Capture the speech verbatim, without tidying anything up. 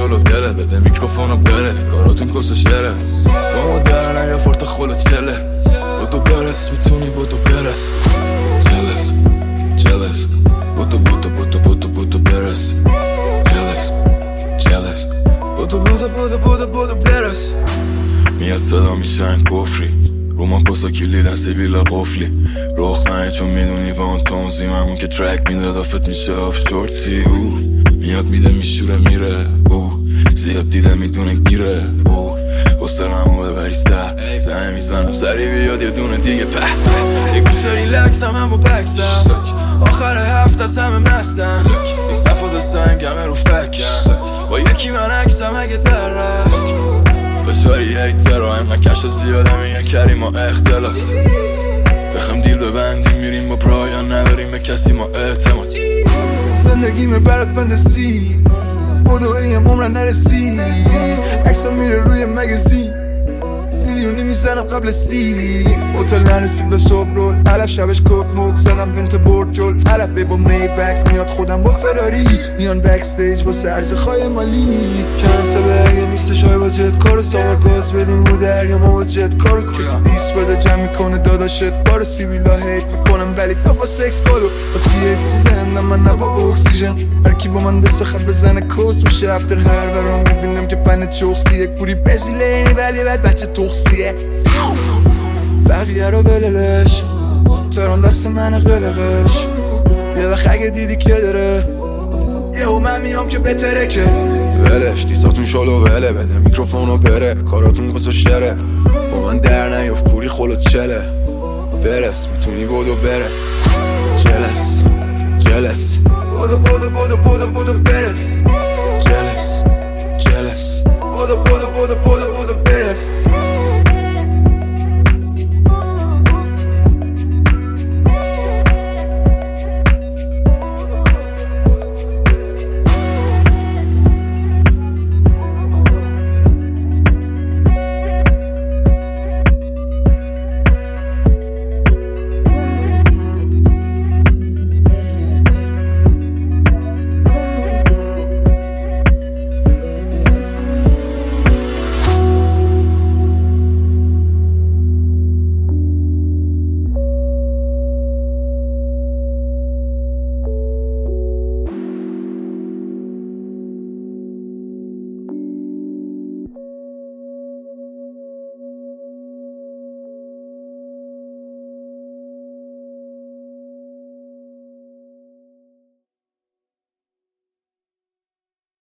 جلو گله بده میکروفونو بره کاراتون کس و شره با ما درنه یا فورت خلو چله بودو برس میتونی بودو برس jealous jealous بودو بودو بودو بودو بودو برس jealous jealous بودو بودو بودو بودو بودو برس میاد صدا میشن کفری رو ما پاسا کلیدن سیبیلا قفلی رخ نهی چون میدونی با اون تونزیم همون که ترک میده دافت میشه آف شورتی او میاد میده میشوره میره او زیاد دیده میدونه گیره او حسنمو ببری سر زنه میزنم سری بیاد یه دونه دیگه په یه گوشه ریلکس هم هم با بکستم آخر هفت از همه مستم بیست نفاز سنگمه رو فکم با یکی من عکسم اگه در فشاری ایتر و همه کش زیاده میگن کریم و اختلاس بخم دیل ببندیم میریم با پرایان نداریم به کسی ما اعتماد زندگیمه برات فندسی بودو ایم عمرن نرسی اکسا میره روی مگزین میلیونی میزنم قبل سی هتل نرسید به صبح رول علف شبش کوک موک زدم بنت برد جل علف با می بک میاد خودم با فراری میان بک استیج با سرز خواهی مالی کنسه به اگه نیستش های با جت کارو سامر گاز بدیم رو دریا ما با جت کارو کسی دیس بره جمع میکنه داداشت کارو سیبیلا هیت میکنم ولی تا با سکس کالو با تی ایچ سی زندم من نبا اکسیژن هرکی با من بسخب بزنه کوس میشه افتر هر ورام میبینم که پنه چوخسیه کوری بزیلینی ولی بعد بچه توخسیه بقیه رو بللش تران دست من قلقش یه وقت اگه دیدی که داره یه هم من میام که بهتره که ولش دیساتون شلو وله بده میکروفونو بره کاراتون بس و شره با من در نیاف کوری خلو چله برس میتونی بودو برس jealous jealous بودو بودو بودو بودو بودو برس jealous jealous بودو بودو بودو بودو بودو برس